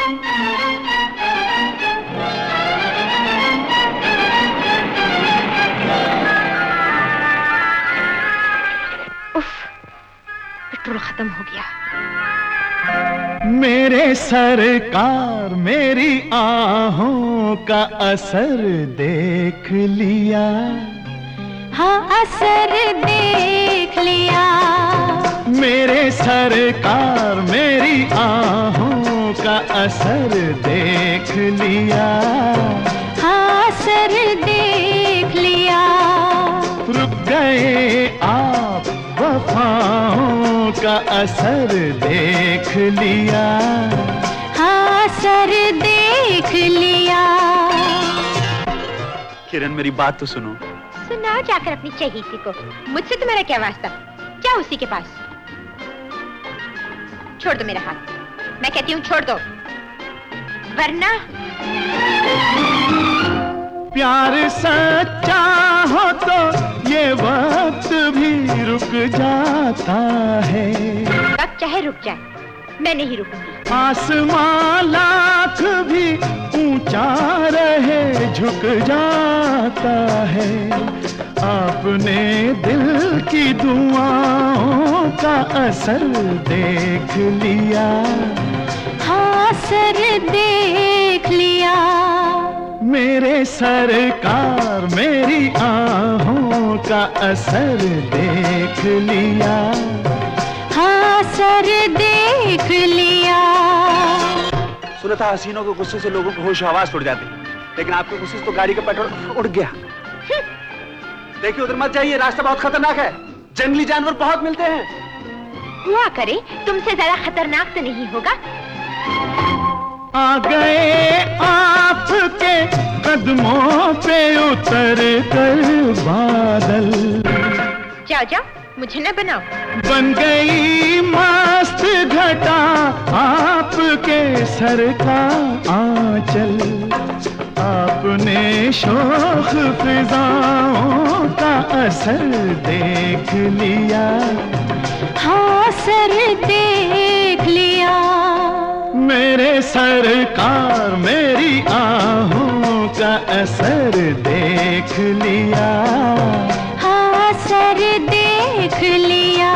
Petrol खत्म हो गया। मेरे सरकार मेरी आहों का असर देख लिया। हाँ असर देख लिया। मेरे सरकार मेरी आहों का असर देख लिया। हाँ असर देख लिया। रुक गए आप वफाओं का असर देख लिया। हाँ असर देख लिया। किरण मेरी बात तो सुनो। सुनाओ जाकर अपनी चहेती को, मुझसे तुम्हारा क्या वास्ता? जाओ उसी के पास। छोड़ दो मेरा हाथ, मैं कहती हूँ छोड़ दो, वरना प्यार सच्चा हो तो ये वक्त भी रुक जाता है। वक्त चाहे रुक जाए, मैं नहीं रुकूंगी। आसमां लाख भी ऊंचा रहे झुक जाता है। आपने दिल की दुआओं का असर देख लिया। हाँ असर देख लिया। मेरे सरकार मेरी आहों का असर देख लिया। हाँ असर देख लिया। सुना था हसीनों के गुस्से से लोगों को होश हवास उड़ जाते, लेकिन आपके गुस्से से तो गाड़ी का पेट्रोल उड़ गया। देखिए उधर मत जाइए, रास्ता बहुत खतरनाक है, जंगली जानवर बहुत मिलते हैं। हुआ करे, तुमसे ज्यादा खतरनाक तो नहीं होगा। आ गए आपके कदमों पे उतर कर बादल। जाओ जाओ, मुझे न बनाओ। बन गई मस्त घटा आपके सर का आंचल। आपने शोख फिजाओं का असर देख लिया। हाँ असर देख लिया। मेरे सरकार मेरी आहों का असर देख लिया। हाँ असर देख लिया।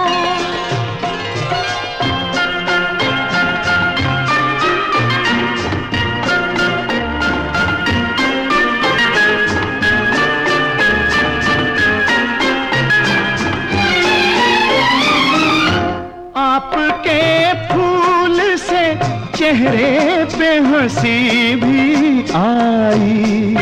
आपके फूल से चेहरे पे हंसी भी आई।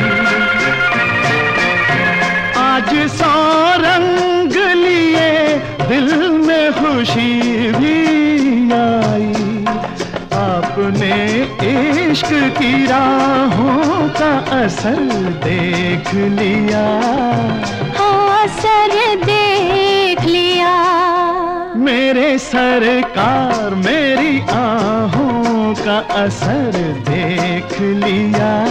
आज सौ रंग लिए दिल में खुशी भी आई। आपने इश्क की राहों का असर देख लिया। हाँ असर देख लिया। मेरे सरकार मेरी आहों का असर देख लिया।